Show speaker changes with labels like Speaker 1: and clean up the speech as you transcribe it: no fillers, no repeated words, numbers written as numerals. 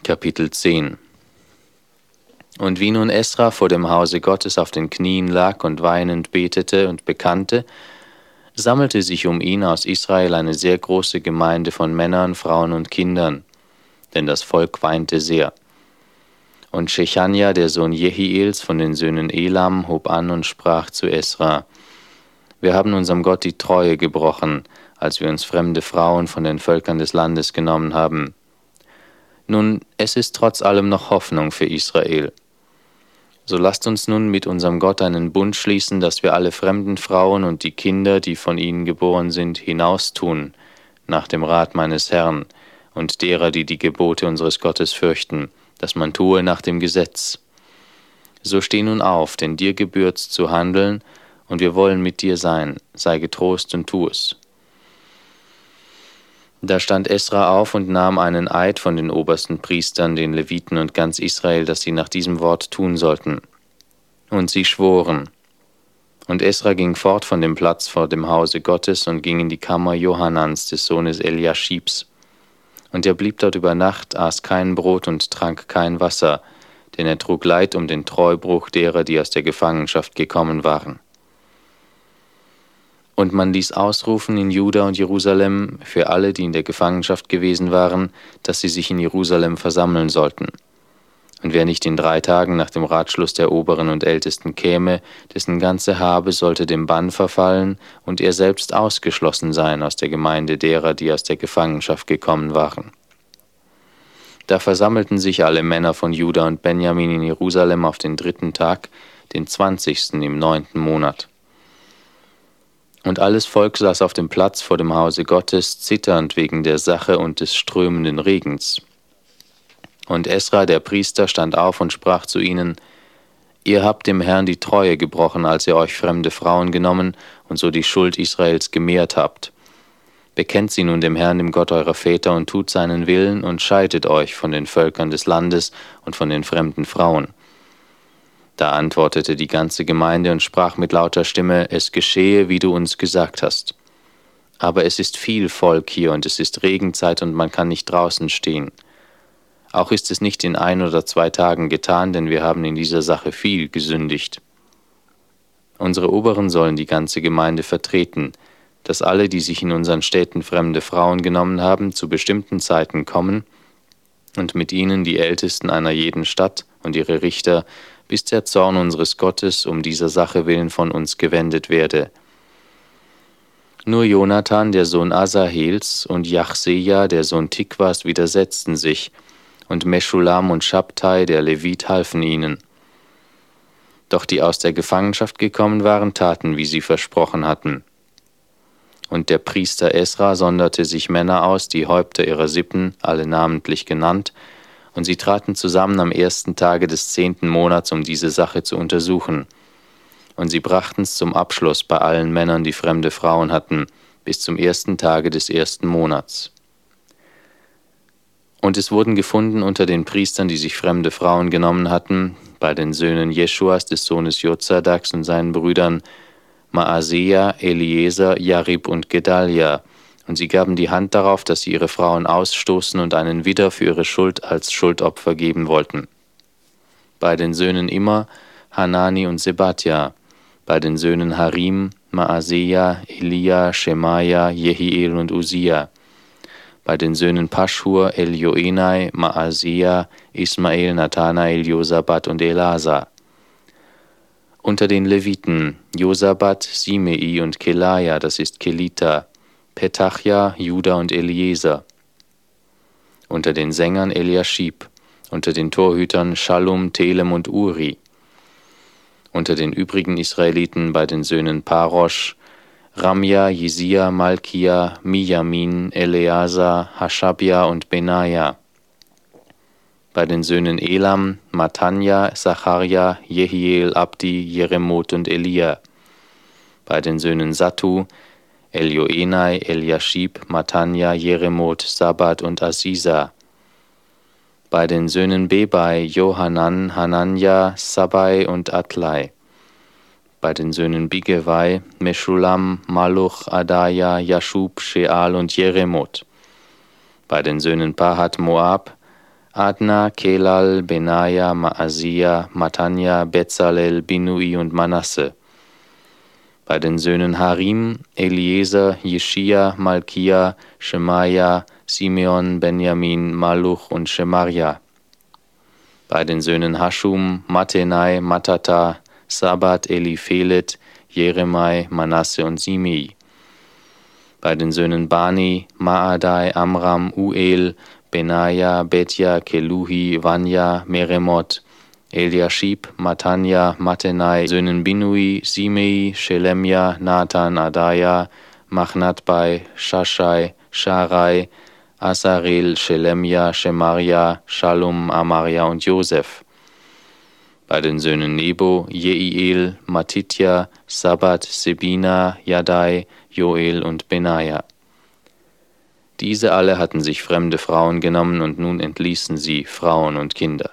Speaker 1: Kapitel 10. Und wie nun Esra vor dem Hause Gottes auf den Knien lag und weinend betete und bekannte, sammelte sich um ihn aus Israel eine sehr große Gemeinde von Männern, Frauen und Kindern, denn das Volk weinte sehr. Und Schechanja, der Sohn Jehiels von den Söhnen Elam, hob an und sprach zu Esra: Wir haben unserem Gott die Treue gebrochen, als wir uns fremde Frauen von den Völkern des Landes genommen haben. Nun, es ist trotz allem noch Hoffnung für Israel. So lasst uns nun mit unserem Gott einen Bund schließen, dass wir alle fremden Frauen und die Kinder, die von ihnen geboren sind, hinaustun, nach dem Rat meines Herrn und derer, die die Gebote unseres Gottes fürchten, dass man tue nach dem Gesetz. So steh nun auf, denn dir gebührt's zu handeln, und wir wollen mit dir sein, sei getrost und tu es. Da stand Esra auf und nahm einen Eid von den obersten Priestern, den Leviten und ganz Israel, dass sie nach diesem Wort tun sollten. Und sie schworen. Und Esra ging fort von dem Platz vor dem Hause Gottes und ging in die Kammer Johanans, des Sohnes Eliaschibs. Und er blieb dort über Nacht, aß kein Brot und trank kein Wasser, denn er trug Leid um den Treubruch derer, die aus der Gefangenschaft gekommen waren. Und man ließ ausrufen in Juda und Jerusalem für alle, die in der Gefangenschaft gewesen waren, dass sie sich in Jerusalem versammeln sollten. Und wer nicht in 3 Tagen nach dem Ratschluss der Oberen und Ältesten käme, dessen ganze Habe sollte dem Bann verfallen und er selbst ausgeschlossen sein aus der Gemeinde derer, die aus der Gefangenschaft gekommen waren. Da versammelten sich alle Männer von Juda und Benjamin in Jerusalem auf den 3. Tag, den 20. im 9. Monat. Und alles Volk saß auf dem Platz vor dem Hause Gottes, zitternd wegen der Sache und des strömenden Regens. Und Esra, der Priester, stand auf und sprach zu ihnen: Ihr habt dem Herrn die Treue gebrochen, als ihr euch fremde Frauen genommen und so die Schuld Israels gemehrt habt. Bekennt sie nun dem Herrn, dem Gott eurer Väter, und tut seinen Willen und scheidet euch von den Völkern des Landes und von den fremden Frauen. Da antwortete die ganze Gemeinde und sprach mit lauter Stimme: Es geschehe, wie du uns gesagt hast. Aber es ist viel Volk hier und es ist Regenzeit und man kann nicht draußen stehen. Auch ist es nicht in 1 oder 2 Tagen getan, denn wir haben in dieser Sache viel gesündigt. Unsere Oberen sollen die ganze Gemeinde vertreten, dass alle, die sich in unseren Städten fremde Frauen genommen haben, zu bestimmten Zeiten kommen und mit ihnen die Ältesten einer jeden Stadt und ihre Richter, bis der Zorn unseres Gottes um dieser Sache willen von uns gewendet werde. Nur Jonathan, der Sohn Asahels, und Jachseja, der Sohn Tikwas, widersetzten sich, und Meschulam und Schabtai, der Levit, halfen ihnen. Doch die aus der Gefangenschaft gekommen waren, taten, wie sie versprochen hatten. Und der Priester Esra sonderte sich Männer aus, die Häupter ihrer Sippen, alle namentlich genannt, und sie traten zusammen am 1. Tage des 10. Monats, um diese Sache zu untersuchen. Und sie brachten's zum Abschluss bei allen Männern, die fremde Frauen hatten, bis zum 1. Tage des 1. Monats. Und es wurden gefunden unter den Priestern, die sich fremde Frauen genommen hatten, bei den Söhnen Jeschuas, des Sohnes Jozadaks, und seinen Brüdern Maaseja, Eliezer, Jarib und Gedalia, und sie gaben die Hand darauf, dass sie ihre Frauen ausstoßen und einen Widder für ihre Schuld als Schuldopfer geben wollten. Bei den Söhnen Immer, Hanani und Sebadja, bei den Söhnen Harim, Maaseja, Elia, Schemaja, Jehiel und Uzia, bei den Söhnen Paschhur, Elioenai, Maaseja, Ismael, Nathanael, Josabad und Elasa. Unter den Leviten Josabad, Simei und Kelaja, das ist Kelita, Petachja, Juda und Eliezer. Unter den Sängern Eliaschib, unter den Torhütern Schallum, Telem und Uri. Unter den übrigen Israeliten bei den Söhnen Parosch, Ramja, Jisia, Malkia, Mijamin, Eleazar, Haschabja und Benaja. Bei den Söhnen Elam, Matanja, Zacharja, Jehiel, Abdi, Jeremot und Elia. Bei den Söhnen Sattu, Elioenai, Eliaschib, Matanja, Jeremot, Sabbat und Aziza. Bei den Söhnen Bebai, Johanan, Hananja, Sabai und Atlai. Bei den Söhnen Bigevai, Meschulam, Maluch, Adaja, Jaschub, Sheal und Jeremot. Bei den Söhnen Pahat Moab, Adna, Kelal, Benaja, Maasija, Matanja, Bezalel, Binui und Manasse. Bei den Söhnen Harim, Eliezer, Jeschia, Malkia, Schemaja, Simeon, Benjamin, Maluch und Schemaria. Bei den Söhnen Haschum, Mattenai, Matata, Sabat, Eliphelet, Jeremai, Manasse und Simei. Bei den Söhnen Bani, Maadai, Amram, Uel, Benaja, Betja, Keluhi, Vanja, Meremot, Eliashib, Matanja, Mattenai, Söhnen Binui, Simei, Shelemja, Nathan, Adaja, Machnatbai, Shashai, Sharai, Asarel, Shelemja, Shemaria, Shalom, Amaria und Josef. Bei den Söhnen Nebo, Jeiel, Matitja, Sabat, Sebina, Jadai, Joel und Benaja. Diese alle hatten sich fremde Frauen genommen und nun entließen sie Frauen und Kinder.